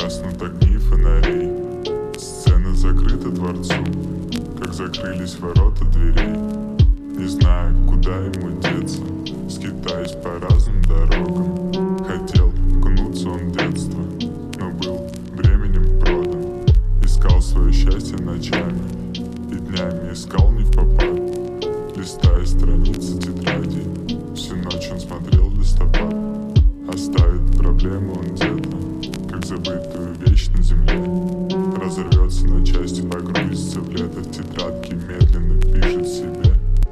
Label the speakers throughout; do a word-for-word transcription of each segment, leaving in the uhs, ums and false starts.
Speaker 1: Гаснут огни фонарей, сцена закрыта дворцу, как закрылись ворота дверей. Не знаю, куда ему деться, скитаясь по разным дорогам. Хотел окунуться он в детство, но был временем продан. Искал свое счастье ночами и днями искал не впопад. Листая страницы тетради, всю ночь он смотрел в листопад. Оставит проблему он где-то, как забытую вещь на земле. Разорвется на части, погрузится в лето, в тетрадке медленно пишет себе.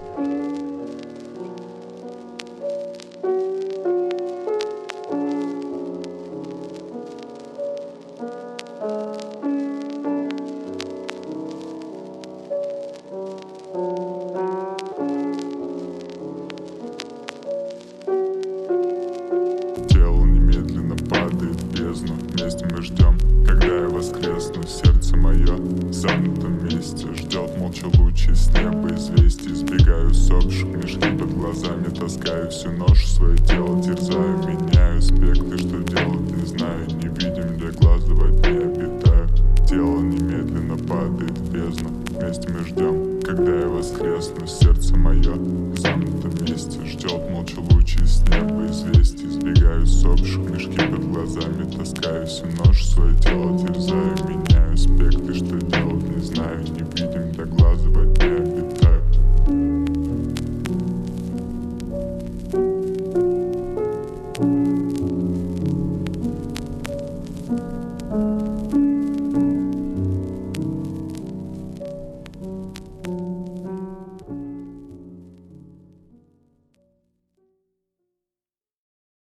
Speaker 1: Тело немедленно падает в бездну. Вместе мы ждем, когда я воскресну. Сердце мое в замкнутом месте ждет молча лучи с неба известий. Избегаю сопших, мешки под глазами таскаю всю ношу, свое тело терзаю. Меняю аспекты, что делать не знаю. Не видим для глаз, во тьме обитаю. Тело немедленно падает в бездну. Вместе мы ждем, когда я воскресну. Сердце мое в замкнутом месте ждет молча лучи с неба известий. Избегаю сопших, мешки под глазами таскаю всю ночь, свое тело терзаю.